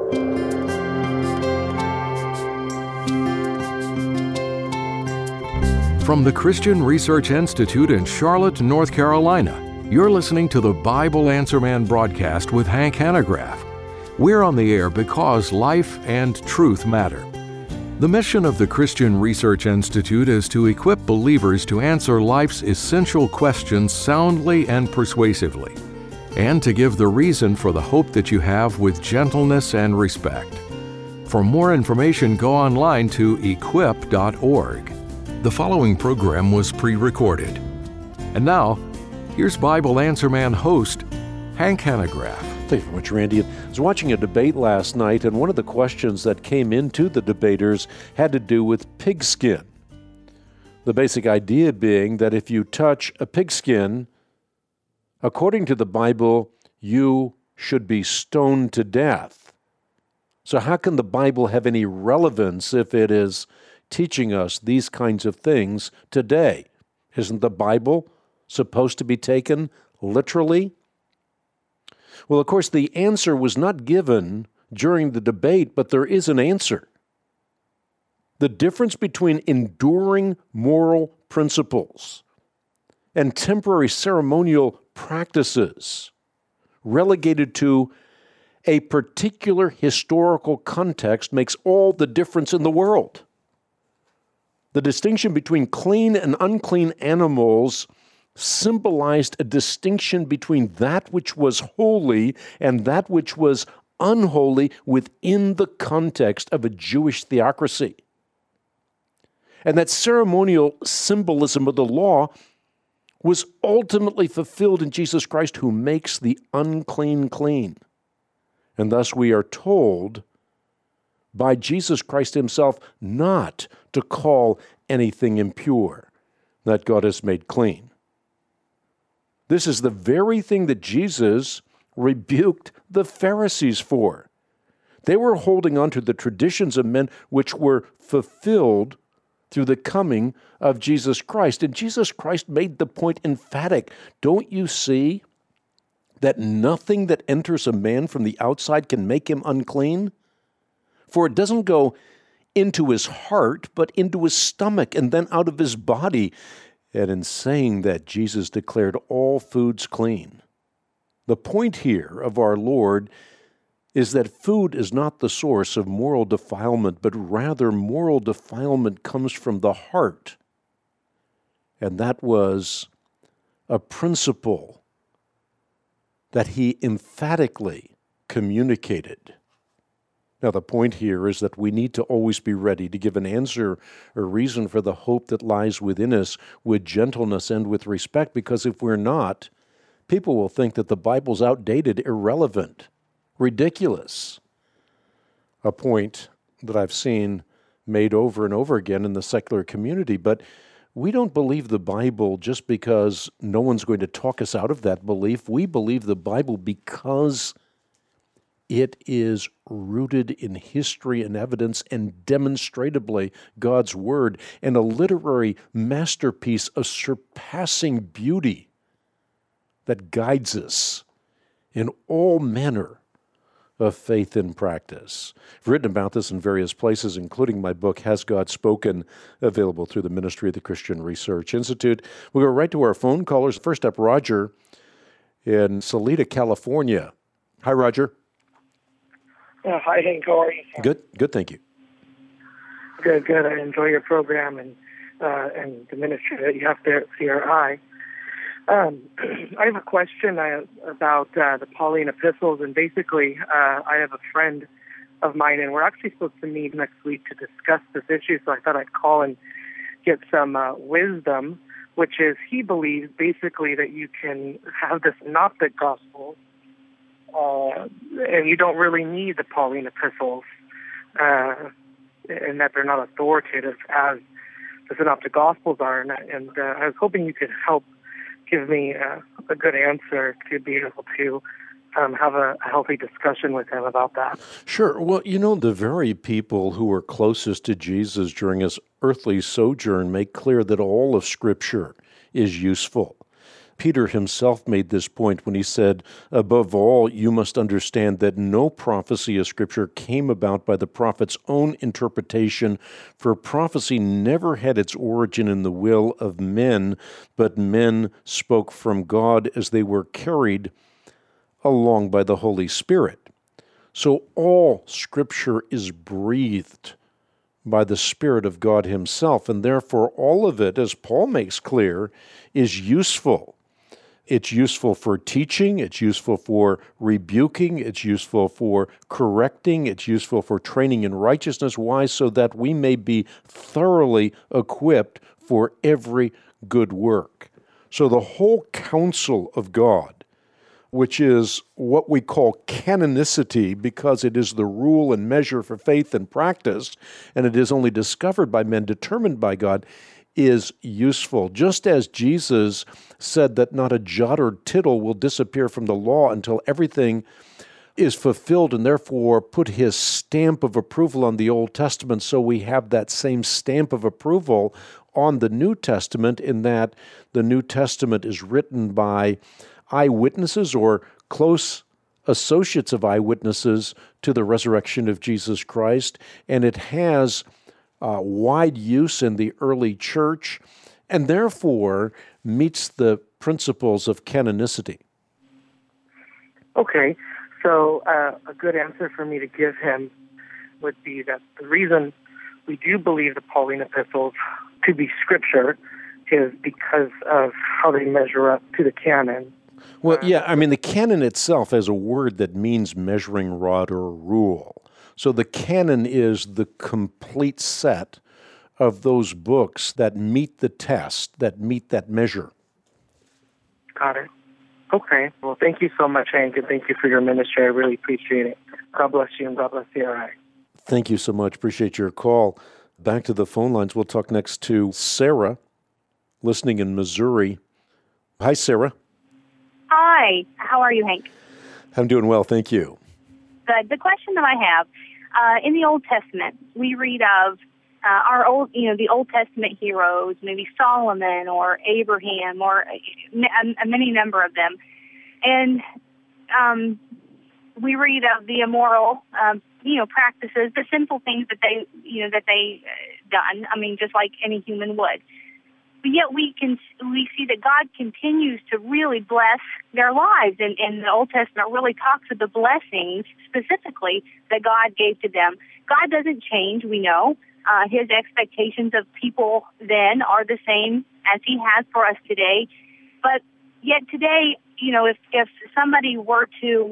From the Christian Research Institute in Charlotte, North Carolina, you're listening to the Bible Answer Man broadcast with Hank Hanegraaff. We're on the air because life and truth matter. The mission of the Christian Research Institute is to equip believers to answer life's essential questions soundly and persuasively, and to give the reason for the hope that you have with gentleness and respect. For more information, go online to equip.org. The following program was pre-recorded. And now, here's Bible Answer Man host, Hank Hanegraaff. Thank you very much, Randy. I was watching a debate last night, and one of the questions that came into the debaters had to do with pigskin. The basic idea being that if you touch a pigskin, according to the Bible, you should be stoned to death. So how can the Bible have any relevance if it is teaching us these kinds of things today? Isn't the Bible supposed to be taken literally? Well, of course, the answer was not given during the debate, but there is an answer. The difference between enduring moral principles and temporary ceremonial practices relegated to a particular historical context makes all the difference in the world. The distinction between clean and unclean animals symbolized a distinction between that which was holy and that which was unholy within the context of a Jewish theocracy. And that ceremonial symbolism of the law was ultimately fulfilled in Jesus Christ, who makes the unclean clean. And thus we are told by Jesus Christ himself not to call anything impure that God has made clean. This is the very thing that Jesus rebuked the Pharisees for. They were holding on to the traditions of men which were fulfilled through the coming of Jesus Christ. And Jesus Christ made the point emphatic. Don't you see that nothing that enters a man from the outside can make him unclean? For it doesn't go into his heart, but into his stomach and then out of his body. And in saying that, Jesus declared all foods clean. The point here of our Lord is that food is not the source of moral defilement, but rather moral defilement comes from the heart. And that was a principle that he emphatically communicated. Now, the point here is that we need to always be ready to give an answer or reason for the hope that lies within us with gentleness and with respect, because if we're not, people will think that the Bible's outdated, irrelevant, ridiculous. A point that I've seen made over and over again in the secular community, but we don't believe the Bible just because no one's going to talk us out of that belief. We believe the Bible because it is rooted in history and evidence and demonstrably God's Word, and a literary masterpiece of surpassing beauty that guides us in all manner of faith and practice. I've written about this in various places, including my book, Has God Spoken?, available through the Ministry of the Christian Research Institute. We'll go right to our phone callers. First up, Roger in Salida, California. Hi, Roger. Hi, Hank. How are you? Good, thank you. Good. I enjoy your program and the ministry that you have there at CRI. I have a question about the Pauline epistles, and basically I have a friend of mine, and we're actually supposed to meet next week to discuss this issue, so I thought I'd call and get some wisdom, which is he believes basically that you can have the synoptic gospel and you don't really need the Pauline epistles, and that they're not authoritative as the synoptic gospels are. And I was hoping you could help give me a good answer to be able to have a healthy discussion with him about that. Sure. Well, the very people who were closest to Jesus during his earthly sojourn make clear that all of Scripture is useful. Peter himself made this point when he said, above all, you must understand that no prophecy of Scripture came about by the prophet's own interpretation, for prophecy never had its origin in the will of men, but men spoke from God as they were carried along by the Holy Spirit. So all Scripture is breathed by the Spirit of God himself, and therefore all of it, as Paul makes clear, is useful. It's useful for teaching, it's useful for rebuking, it's useful for correcting, it's useful for training in righteousness. Why? So that we may be thoroughly equipped for every good work. So the whole counsel of God, which is what we call canonicity, because it is the rule and measure for faith and practice, and it is only discovered by men determined by God, is useful. Just as Jesus said that not a jot or tittle will disappear from the law until everything is fulfilled, and therefore put his stamp of approval on the Old Testament, so we have that same stamp of approval on the New Testament, in that the New Testament is written by eyewitnesses or close associates of eyewitnesses to the resurrection of Jesus Christ, and it has wide use in the early church, and therefore meets the principles of canonicity. Okay, so a good answer for me to give him would be that the reason we do believe the Pauline epistles to be Scripture is because of how they measure up to the canon. Well, yeah, I mean, the canon itself has a word that means measuring rod or rule. So the canon is the complete set of those books that meet the test, that meet that measure. Got it. Okay. Well, thank you so much, Hank, and thank you for your ministry. I really appreciate it. God bless you, and God bless the RI. Thank you so much. Appreciate your call. Back to the phone lines. We'll talk next to Sarah, listening in Missouri. Hi, Sarah. Hi. How are you, Hank? I'm doing well, thank you. The question that I have, in the Old Testament, we read of the Old Testament heroes, maybe Solomon or Abraham or many number of them, and we read of the immoral, practices, the simple things that they done. I mean, just like any human would. But yet we see that God continues to really bless their lives, and the Old Testament really talks of the blessings specifically that God gave to them. God doesn't change, we know. His expectations of people then are the same as he has for us today. But yet today, if somebody were to,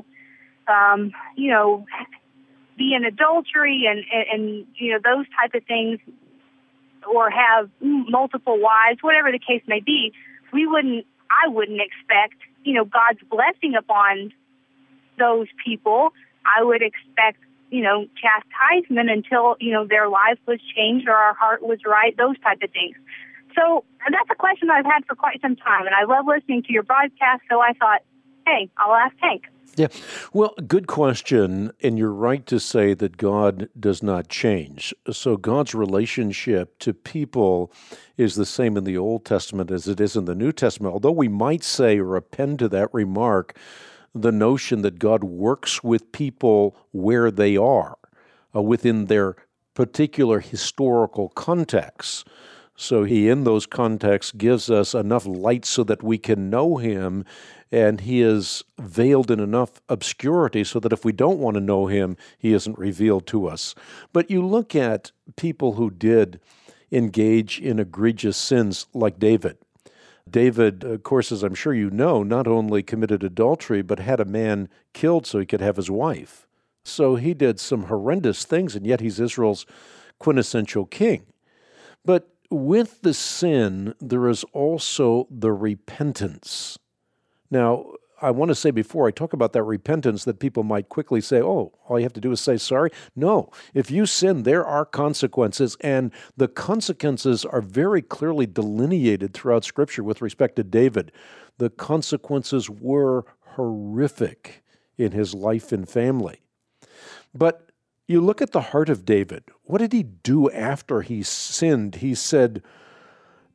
be in adultery and those type of things, or have multiple wives, whatever the case may be, I wouldn't expect, God's blessing upon those people. I would expect, chastisement until, their life was changed or our heart was right, those type of things. So that's a question I've had for quite some time, and I love listening to your broadcast, so I thought, hey, I'll ask Hank. Yeah, well, good question, and you're right to say that God does not change. So God's relationship to people is the same in the Old Testament as it is in the New Testament, although we might say or append to that remark the notion that God works with people where they are, within their particular historical contexts. So he, in those contexts, gives us enough light so that we can know him, and he is veiled in enough obscurity so that if we don't want to know him, he isn't revealed to us. But you look at people who did engage in egregious sins like David. David, of course, as I'm sure you know, not only committed adultery, but had a man killed so he could have his wife. So he did some horrendous things, and yet he's Israel's quintessential king. But with the sin, there is also the repentance. Now, I want to say before I talk about that repentance that people might quickly say, oh, all you have to do is say sorry. No, if you sin, there are consequences, and the consequences are very clearly delineated throughout Scripture with respect to David. The consequences were horrific in his life and family. But you look at the heart of David. What did he do after he sinned? He said,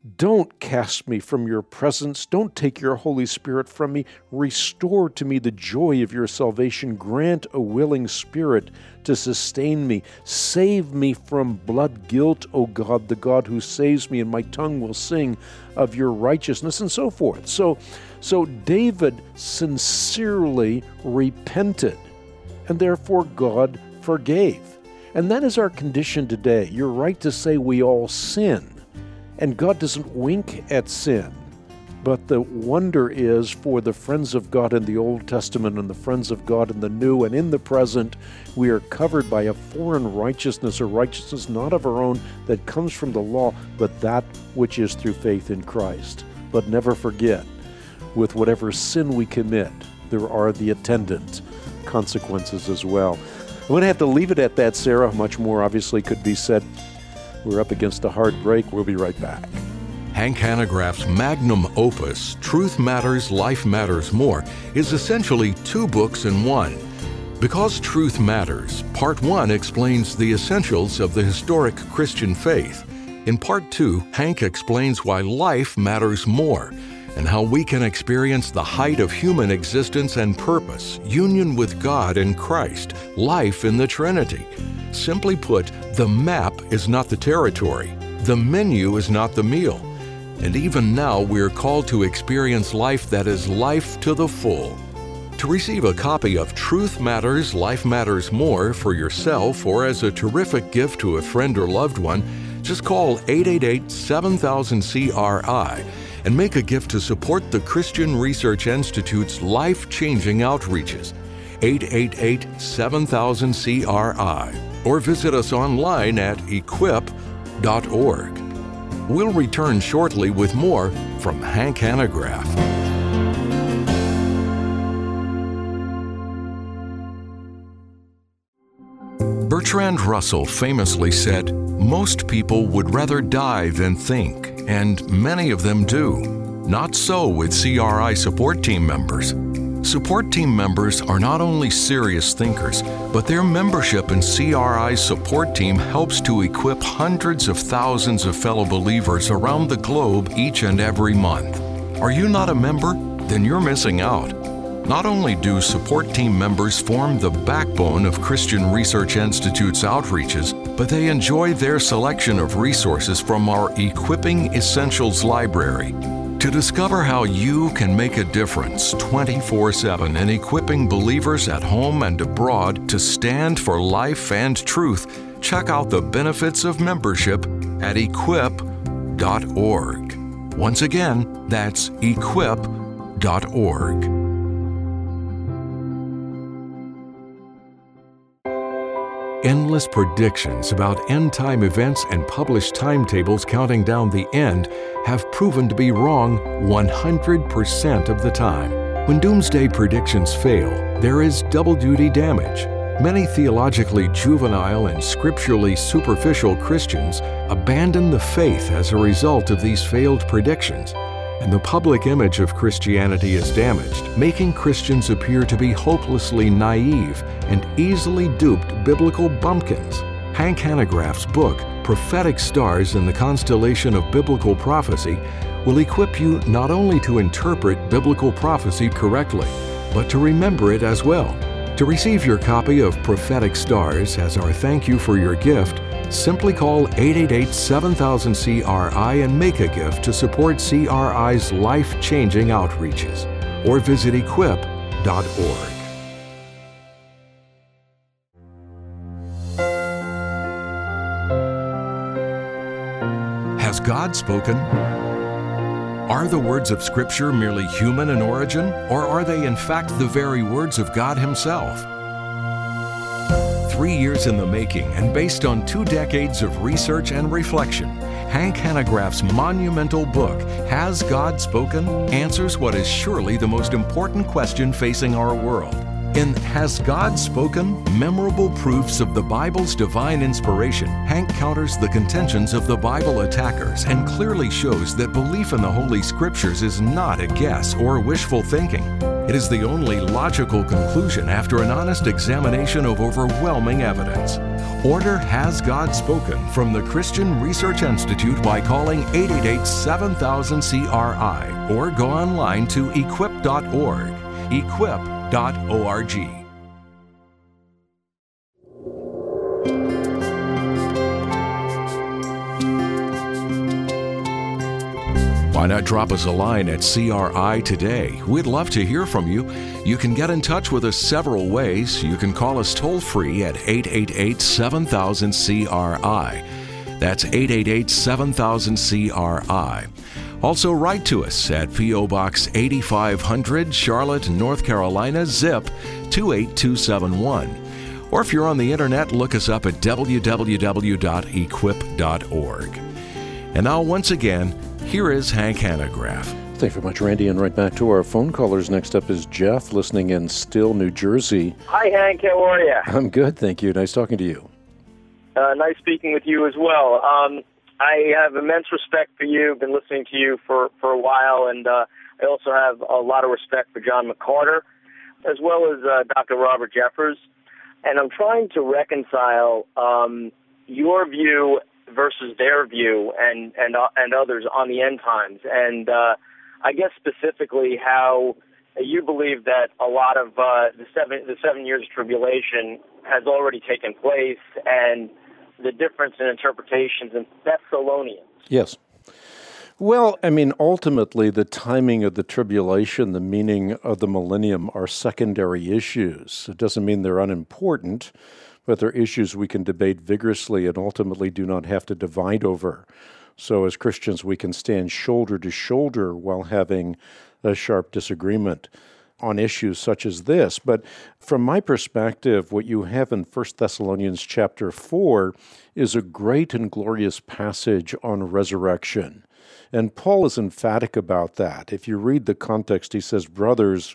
Don't cast me from your presence. Don't take your Holy Spirit from me. Restore to me the joy of your salvation. Grant a willing spirit to sustain me. Save me from blood guilt, O God, the God who saves me, and my tongue will sing of your righteousness, and so forth. So David sincerely repented, and therefore God forgave. And that is our condition today. You're right to say we all sin. And God doesn't wink at sin. But the wonder is for the friends of God in the Old Testament and the friends of God in the New and in the present, we are covered by a foreign righteousness, or righteousness not of our own that comes from the law, but that which is through faith in Christ. But never forget, with whatever sin we commit, there are the attendant consequences as well. I'm going to have to leave it at that, Sarah. Much more obviously could be said. We're up against a hard break. We'll be right back. Hank Hanegraaff's magnum opus, Truth Matters, Life Matters More, is essentially 2 books in one. Because Truth Matters, Part 1 explains the essentials of the historic Christian faith. In Part 2, Hank explains why life matters more, and how we can experience the height of human existence and purpose, union with God in Christ, life in the Trinity. Simply put, the map is not the territory. The menu is not the meal. And even now, we are called to experience life that is life to the full. To receive a copy of Truth Matters, Life Matters More for yourself or as a terrific gift to a friend or loved one, just call 888-7000-CRI and make a gift to support the Christian Research Institute's life-changing outreaches. 888-7000-CRI. Or visit us online at equip.org. We'll return shortly with more from Hank Hanegraaff. Bertrand Russell famously said, "Most people would rather die than think, and many of them do. Not so with CRI support team members. Support team members are not only serious thinkers, but their membership in CRI's support team helps to equip hundreds of thousands of fellow believers around the globe each and every month. Are you not a member? Then you're missing out. Not only do support team members form the backbone of Christian Research Institute's outreaches, but they enjoy their selection of resources from our Equipping Essentials library. To discover how you can make a difference 24/7 in equipping believers at home and abroad to stand for life and truth, check out the benefits of membership at equip.org. Once again, that's equip.org. Endless predictions about end-time events and published timetables counting down the end have proven to be wrong 100% of the time. When doomsday predictions fail, there is double-duty damage. Many theologically juvenile and scripturally superficial Christians abandon the faith as a result of these failed predictions, and the public image of Christianity is damaged, making Christians appear to be hopelessly naive and easily duped biblical bumpkins. Hank Hanegraaff's book, Prophetic Stars in the Constellation of Biblical Prophecy, will equip you not only to interpret biblical prophecy correctly, but to remember it as well. To receive your copy of Prophetic Stars as our thank you for your gift, simply call 888-7000-CRI and make a gift to support CRI's life-changing outreaches, or visit equip.org. Has God spoken? Are the words of Scripture merely human in origin, or are they in fact the very words of God Himself? 3 years in the making and based on 2 decades of research and reflection, Hank Hanegraaff's monumental book, Has God Spoken?, answers what is surely the most important question facing our world. In Has God Spoken? Memorable Proofs of the Bible's Divine Inspiration, Hank counters the contentions of the Bible attackers and clearly shows that belief in the Holy Scriptures is not a guess or wishful thinking. It is the only logical conclusion after an honest examination of overwhelming evidence. Order Has God Spoken from the Christian Research Institute by calling 888-7000-CRI or go online to equip.org. Equip.org. Why not drop us a line at CRI today? We'd love to hear from you. You can get in touch with us several ways. You can call us toll-free at 888-7000-CRI. That's 888-7000-CRI. Also write to us at P.O. Box 8500, Charlotte, North Carolina, zip 28271. Or if you're on the internet, look us up at www.equip.org. And now, once again, here is Hank Hanegraaff. Thank you very much, Randy. And right back to our phone callers. Next up is Jeff, listening in Still, New Jersey. Hi, Hank. How are you? I'm good, thank you. Nice talking to you. Nice speaking with you as well. I have immense respect for you. Been listening to you for a while, and I also have a lot of respect for John MacArthur, as well as Dr. Robert Jeffers. And I'm trying to reconcile your view versus their view and others on the end times. And I guess specifically how you believe that a lot of the 7 years of tribulation has already taken place, and the difference in interpretations in Thessalonians. Yes. Well, I mean, ultimately, the timing of the tribulation, the meaning of the millennium are secondary issues. It doesn't mean they're unimportant, but they're issues we can debate vigorously and ultimately do not have to divide over. So as Christians, we can stand shoulder to shoulder while having a sharp disagreement on issues such as this. But from my perspective, what you have in 1 Thessalonians chapter 4 is a great and glorious passage on resurrection. And Paul is emphatic about that. If you read the context, he says, "Brothers,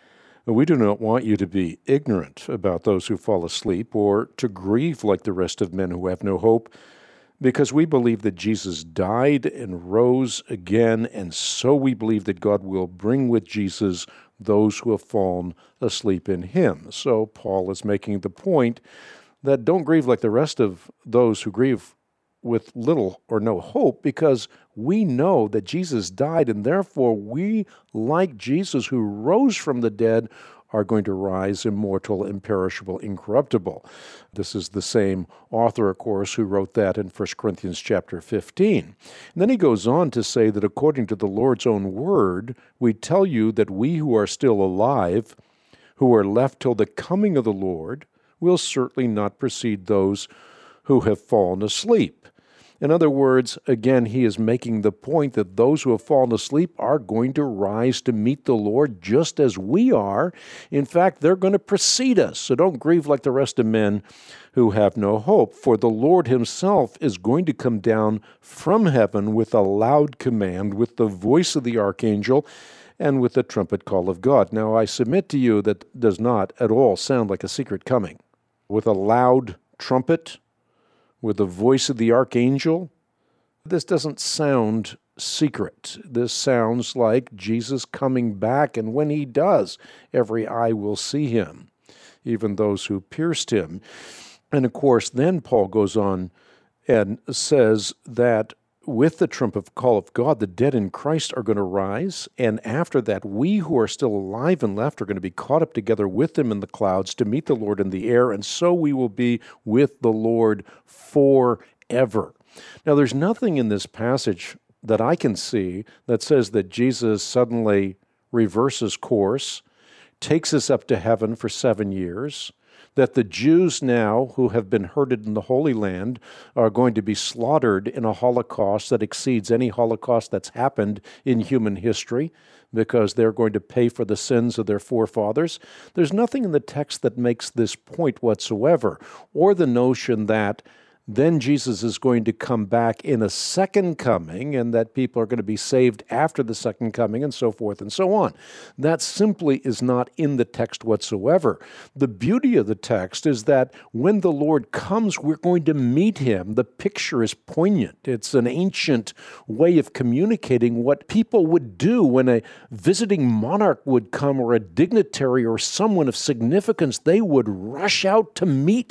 we do not want you to be ignorant about those who fall asleep or to grieve like the rest of men who have no hope, because we believe that Jesus died and rose again, and so we believe that God will bring with Jesus those who have fallen asleep in him." So Paul is making the point that don't grieve like the rest of those who grieve with little or no hope, because we know that Jesus died, and therefore we, like Jesus who rose from the dead, are going to rise immortal, imperishable, incorruptible. This is the same author, of course, who wrote that in 1 Corinthians chapter 15. And then he goes on to say that according to the Lord's own word, we tell you that we who are still alive, who are left till the coming of the Lord, will certainly not precede those who have fallen asleep. In other words, again, he is making the point that those who have fallen asleep are going to rise to meet the Lord just as we are. In fact, they're going to precede us. So don't grieve like the rest of men who have no hope. For the Lord himself is going to come down from heaven with a loud command, with the voice of the archangel, and with the trumpet call of God. Now, I submit to you that does not at all sound like a secret coming. With a loud trumpet, with the voice of the archangel, this doesn't sound secret. This sounds like Jesus coming back, and when he does, every eye will see him, even those who pierced him. And of course, then Paul goes on and says that with the trumpet call of God, the dead in Christ are going to rise, and after that, we who are still alive and left are going to be caught up together with them in the clouds to meet the Lord in the air, and so we will be with the Lord forever. Now, there's nothing in this passage that I can see that says that Jesus suddenly reverses course, takes us up to heaven for 7 years, that the Jews now who have been herded in the Holy Land are going to be slaughtered in a Holocaust that exceeds any Holocaust that's happened in human history because they're going to pay for the sins of their forefathers. There's nothing in the text that makes this point whatsoever, or the notion that then Jesus is going to come back in a second coming and that people are going to be saved after the second coming and so forth and so on. That simply is not in the text whatsoever. The beauty of the text is that when the Lord comes, we're going to meet him. The picture is poignant. It's an ancient way of communicating what people would do when a visiting monarch would come or a dignitary or someone of significance. They would rush out to meet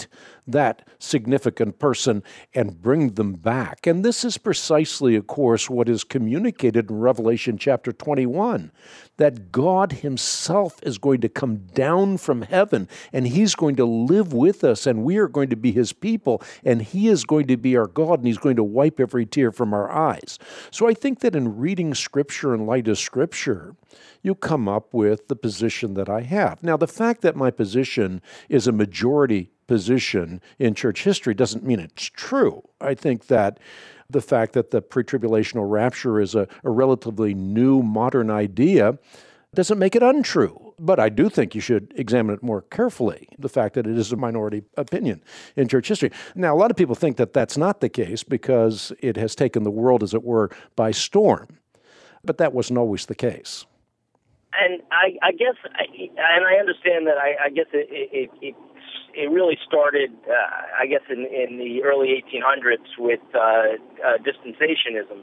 that significant person and bring them back. And this is precisely, of course, what is communicated in Revelation chapter 21, that God himself is going to come down from heaven, and he's going to live with us, and we are going to be his people, and he is going to be our God, and he's going to wipe every tear from our eyes. So I think that in reading Scripture in light of Scripture, you come up with the position that I have. Now, the fact that my position is a majority position in church history doesn't mean it's true. I think that the fact that the pre-tribulational rapture is a relatively new, modern idea doesn't make it untrue. But I do think you should examine it more carefully, the fact that it is a minority opinion in church history. Now, a lot of people think that that's not the case because it has taken the world, as it were, by storm. But that wasn't always the case. And I guess, and I understand that. I guess it really started, I guess, in the early 1800s with dispensationism.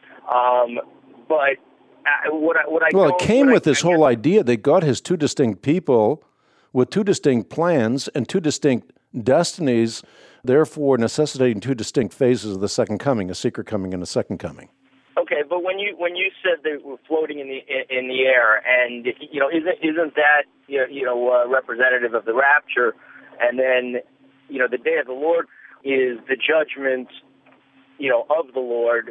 But it came with this whole idea that God has two distinct people with two distinct plans and two distinct destinies, therefore necessitating two distinct phases of the second coming, a secret coming and a second coming. Okay, but when you said they were floating in the air, and isn't that representative of the rapture? And then the day of the Lord is the judgment of the Lord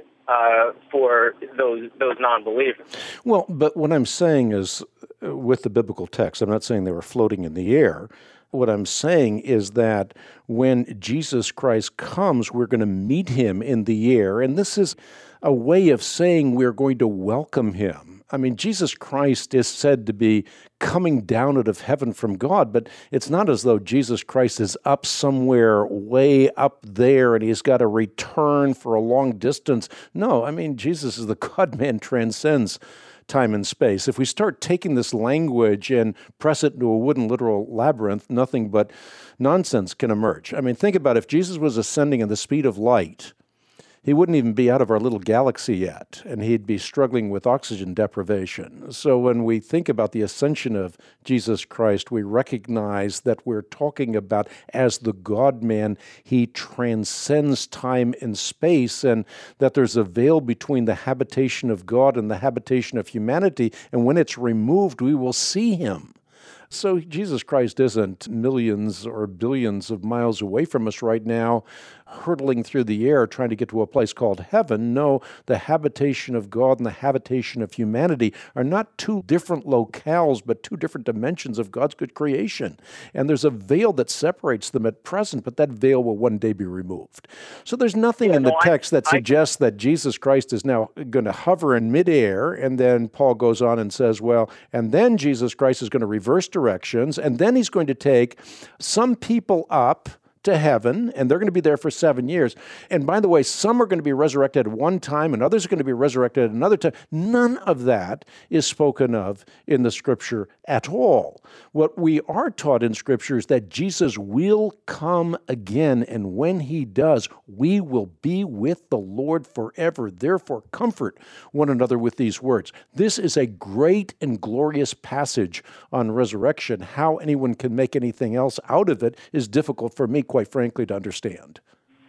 for those non-believers. Well, but what I'm saying is, with the biblical text, I'm not saying they were floating in the air. What I'm saying is that when Jesus Christ comes, we're going to meet him in the air, and this is a way of saying we're going to welcome him. I mean, Jesus Christ is said to be coming down out of heaven from God, but it's not as though Jesus Christ is up somewhere way up there and he's got to return for a long distance. No, I mean, Jesus is the God-man, transcends time and space. If we start taking this language and press it into a wooden literal labyrinth, nothing but nonsense can emerge. I mean, think about if Jesus was ascending at the speed of light, he wouldn't even be out of our little galaxy yet, and he'd be struggling with oxygen deprivation. So when we think about the ascension of Jesus Christ, we recognize that we're talking about, as the God-man, he transcends time and space, and that there's a veil between the habitation of God and the habitation of humanity, and when it's removed, we will see him. So Jesus Christ isn't millions or billions of miles away from us right now, hurtling through the air trying to get to a place called heaven. No, the habitation of God and the habitation of humanity are not two different locales, but two different dimensions of God's good creation. And there's a veil that separates them at present, but that veil will one day be removed. So there's nothing in the text that suggests that Jesus Christ is now going to hover in midair, and then Paul goes on and says, well, and then Jesus Christ is going to reverse directions, and then he's going to take some people up to heaven, and they're going to be there for 7 years. And by the way, some are going to be resurrected at one time, and others are going to be resurrected at another time. None of that is spoken of in the Scripture at all. What we are taught in Scripture is that Jesus will come again, and when he does, we will be with the Lord forever. Therefore, comfort one another with these words. This is a great and glorious passage on resurrection. How anyone can make anything else out of it is difficult for me, quite frankly, to understand.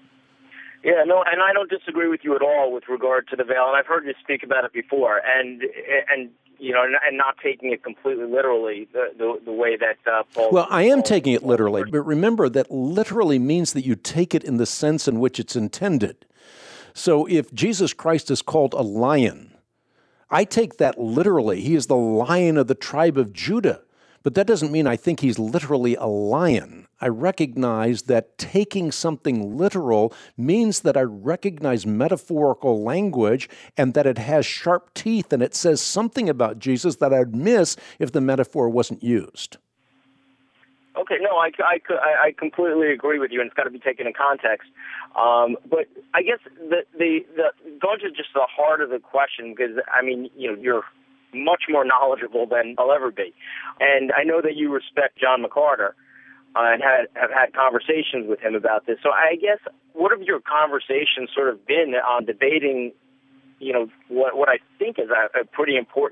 Yeah, no, and I don't disagree with you at all with regard to the veil, and I've heard you speak about it before, and not taking it completely literally, the way that Paul... Well, I am taking it literally, but remember that literally means that you take it in the sense in which it's intended. So if Jesus Christ is called a lion, I take that literally. He is the Lion of the tribe of Judah. But that doesn't mean I think he's literally a lion. I recognize that taking something literal means that I recognize metaphorical language and that it has sharp teeth and it says something about Jesus that I'd miss if the metaphor wasn't used. Okay, no, I completely agree with you, and it's got to be taken in context. But I guess the going to just the heart of the question, because I mean, you're much more knowledgeable than I'll ever be, and I know that you respect John MacArthur and have had conversations with him about this. So I guess what have your conversations sort of been on debating, what I think is a pretty important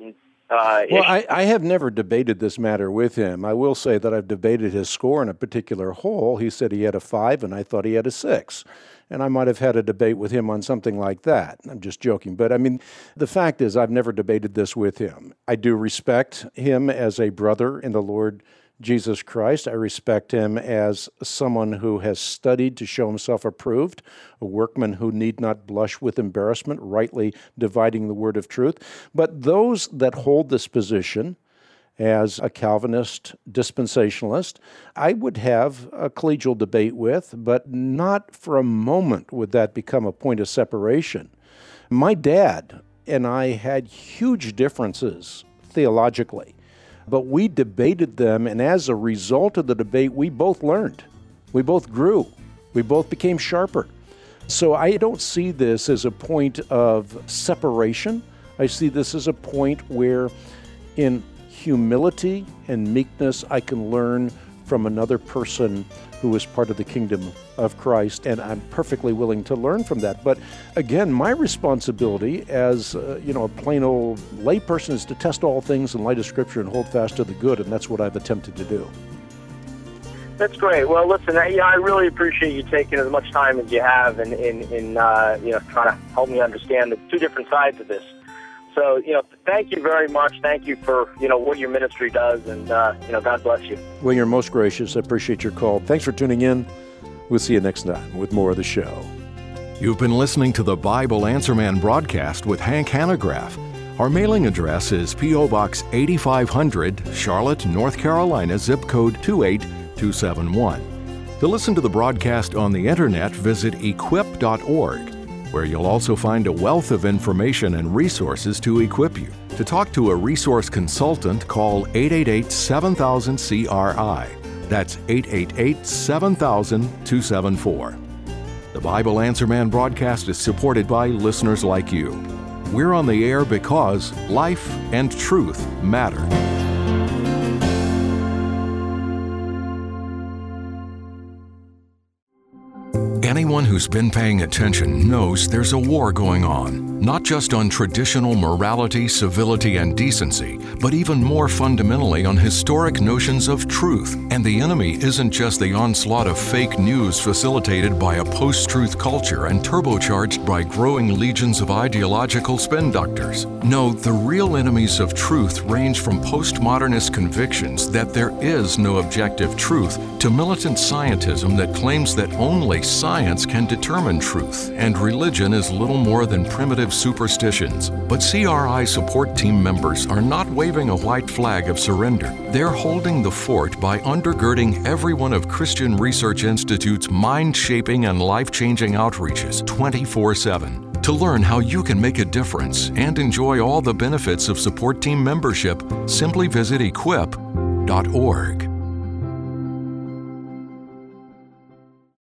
I have never debated this matter with him. I will say that I've debated his score in a particular hole. He said he had a 5, and I thought he had a 6. And I might have had a debate with him on something like that. I'm just joking. But, I mean, the fact is I've never debated this with him. I do respect him as a brother in the Lord Jesus Christ. I respect him as someone who has studied to show himself approved, a workman who need not blush with embarrassment, rightly dividing the word of truth. But those that hold this position as a Calvinist dispensationalist, I would have a collegial debate with, but not for a moment would that become a point of separation. My dad and I had huge differences theologically, but we debated them, and as a result of the debate, we both learned. We both grew. We both became sharper. So I don't see this as a point of separation. I see this as a point where in humility and meekness I can learn from another person who is part of the kingdom of Christ, and I'm perfectly willing to learn from that. But again, my responsibility as a plain old layperson is to test all things in light of Scripture and hold fast to the good, and that's what I've attempted to do. That's great. Well, listen, I really appreciate you taking as much time as you have in trying to help me understand the two different sides of this. So, thank you very much. Thank you for, what your ministry does, and, God bless you. Well, you're most gracious. I appreciate your call. Thanks for tuning in. We'll see you next time with more of the show. You've been listening to the Bible Answer Man broadcast with Hank Hanegraaff. Our mailing address is P.O. Box 8500, Charlotte, North Carolina, zip code 28271. To listen to the broadcast on the internet, visit equip.org, where you'll also find a wealth of information and resources to equip you. To talk to a resource consultant, call 888-7000-CRI. That's 888-7000-274. The Bible Answer Man broadcast is supported by listeners like you. We're on the air because life and truth matter. Anyone who's been paying attention knows there's a war going on, not just on traditional morality, civility, and decency, but even more fundamentally on historic notions of truth. And the enemy isn't just the onslaught of fake news facilitated by a post-truth culture and turbocharged by growing legions of ideological spin doctors. No, the real enemies of truth range from postmodernist convictions that there is no objective truth to militant scientism that claims that only science can determine truth, and religion is little more than primitive superstitions. But CRI support team members are not waving a white flag of surrender. They're holding the fort by undergirding every one of Christian Research Institute's mind-shaping and life-changing outreaches 24/7. To learn how you can make a difference and enjoy all the benefits of support team membership, simply visit equip.org.